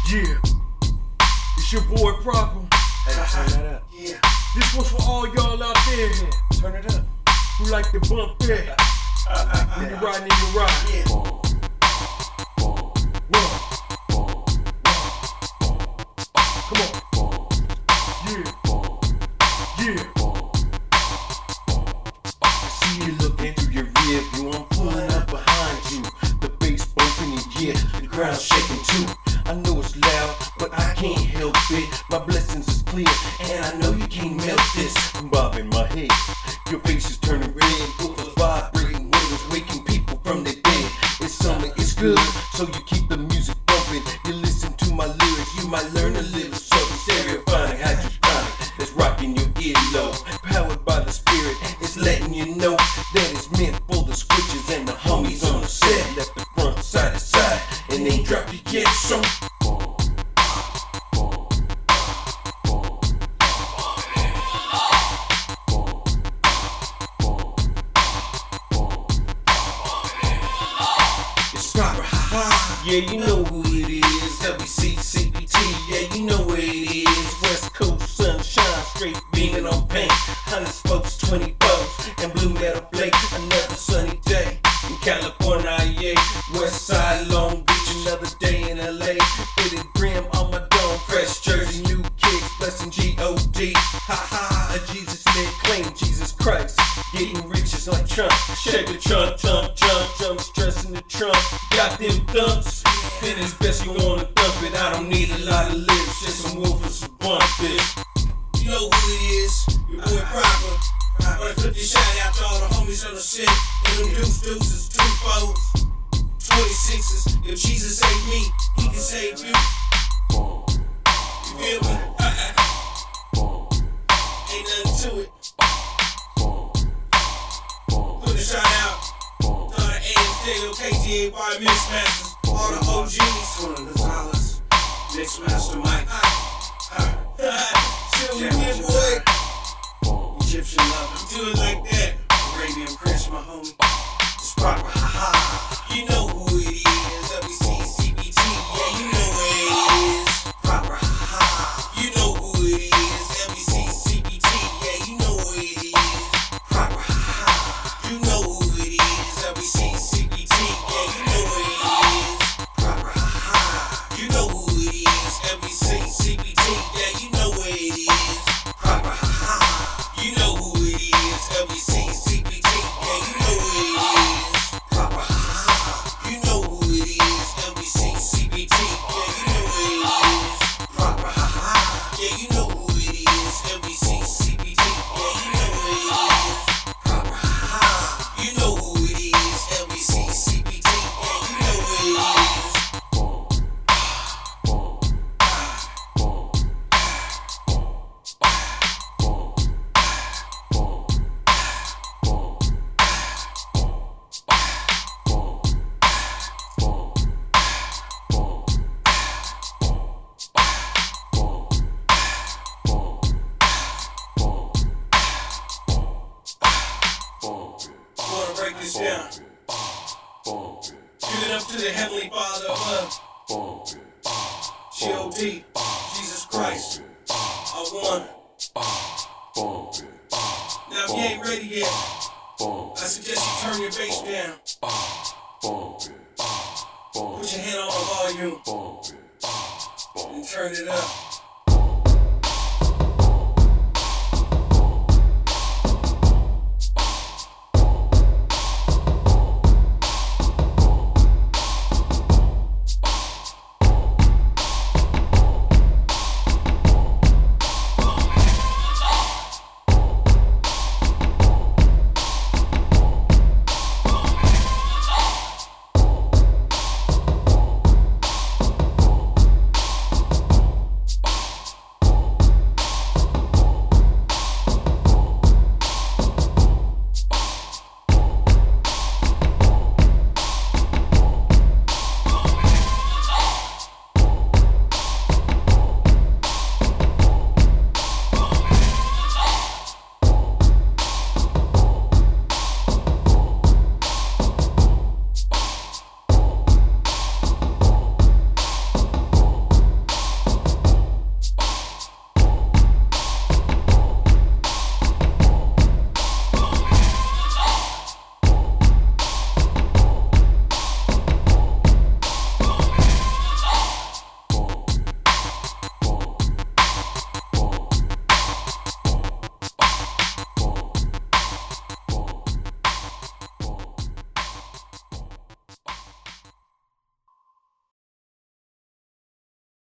Yeah, it's your boy Proper. Hey, turn that up. Yeah, this one's for all y'all out there Turn it up. who like to bump that when you riding in your ride. Yeah. Come on. Yeah. I see you looking through your rear view. I'm pulling up behind you. The bass bumping and yeah, the ground shaking too. I know it's loud, but I can't help it. My blessings is clear, and I know you can't melt this. I'm bobbing my head. Your face is turning red. Both are vibrating windows, waking people from their bed. It's summer, it's good, so you keep the music bumping. You listen to my lyrics, you might learn a little something. Stereophonic, hydroponic, that's rocking your earlobe. Powered by the spirit, it's letting you know that it's meant for the switches and the homies on the set. Left the front, side to side, and then drop your get some. It's Proper, yeah, you know who it is. WC, CPT, yeah, you know where it is. West Coast sunshine, straight beaming on paint. 100 spokes, 20 boats, and blue metal flake. Another sunny day in California, yeah. West Side, Long Beach, another day in LA. Fitted brim on my dome, fresh jersey, new kicks, blessing G-O-D. Ha, Jesus made claim, Jesus Christ. Getting riches like Trump. Shake the trunk, jump, stressing the trunk. Got them thumps. Then it's best you wanna thump it. I don't need a lot of lyrics, just some woofers to bump it. You know who it is, your boy Proper. Wanna put this shout out to all the homies on the set. And them deuces, 2 4s, 26s. If Jesus saved me, he can save you. You feel me? Ain't nothing to it. Put a shout out to all the ASJ, KGA, Bar Mixmasters, all the OGs. Tony Gonzalez, Mixmaster Mike. Chill with me, boy. Egyptian lover, do it like that. Arabian Prince, my homie. It's Proper, you know who it is. WC, CBT, yeah, you know where it is. Proper, you know who it is. WC, CBT, yeah, you know where it is. Proper, you know who it is. WC, CBT, yeah, you know where it is. Proper, you know who it is. WC, CBT, yeah, you know where it is. Proper, you know who it is. WC, CBT, yeah, you know where it is. Proper, you know who it is. WC, CBT, yeah, you know where it is. Proper, yeah, you know who it is. WC, CBT, yeah, you know where it is. Proper, you know who it is. WC, CBT, yeah, you know where it is. Wanna break this down. Give it up to the Heavenly Father above. G-O-D, Jesus Christ, our one. Now if you ain't ready yet, I suggest you turn your bass down. Put your hand on the volume and turn it up.